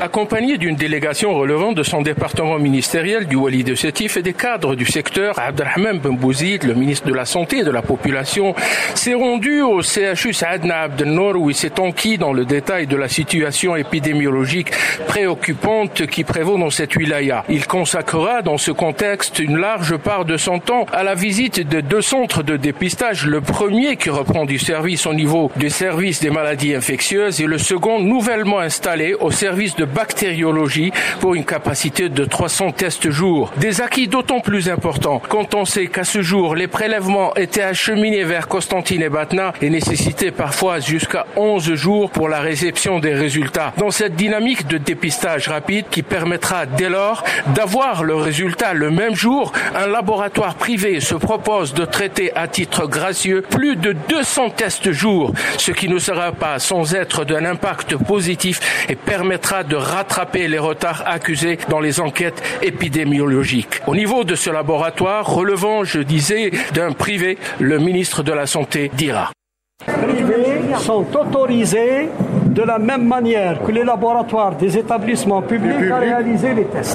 Accompagné d'une délégation relevant de son département ministériel du Wali de Sétif et des cadres du secteur, Abdelrahman Ben Bouzid, le ministre de la Santé et de la Population, s'est rendu au CHU Saadna Abdelnour où il s'est enquis dans le détail de la situation épidémiologique préoccupante qui prévaut dans cette wilaya. Il consacrera dans ce contexte une large part de son temps à la visite de 2 centres de dépistage, le premier qui reprend du service au niveau du service des maladies infectieuses et le second nouvellement installé au service de bactériologie pour une capacité de 300 tests jour. Des acquis d'autant plus importants quand on sait qu'à ce jour, les prélèvements étaient acheminés vers Constantine et Batna et nécessitaient parfois jusqu'à 11 jours pour la réception des résultats. Dans cette dynamique de dépistage rapide qui permettra dès lors d'avoir le résultat le même jour, un laboratoire privé se propose de traiter à titre gracieux plus de 200 tests jour, ce qui ne sera pas sans être d'un impact positif et permettra de rattraper les retards accusés dans les enquêtes épidémiologiques. Au niveau de ce laboratoire, relevant, je disais, d'un privé, le ministre de la Santé dira. Privés sont autorisés de la même manière que les laboratoires des établissements publics à réaliser les tests.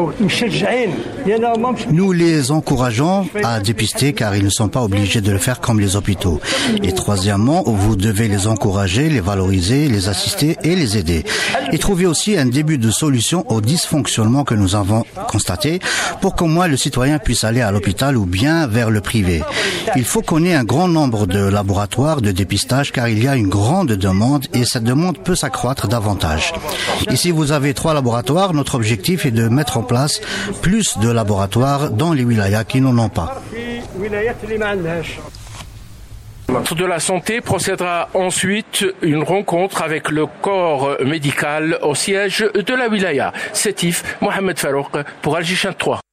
Nous les encourageons à dépister car ils ne sont pas obligés de le faire comme les hôpitaux. Et troisièmement, vous devez les encourager, les valoriser, les assister et les aider. Et trouver aussi un début de solution aux dysfonctionnements que nous avons constatés pour qu'au moins le citoyen puisse aller à l'hôpital ou bien vers le privé. Il faut qu'on ait un grand nombre de laboratoires de dépistage car il y a une grande demande et cette demande peut s'accroître davantage. Ici, vous avez 3 laboratoires. Notre objectif est de mettre en place plus de laboratoires dans les wilayas qui n'en ont pas. Le ministre de la Santé procédera ensuite une rencontre avec le corps médical au siège de la wilaya. Sétif, Mohamed Farouk pour Al Jichan 3.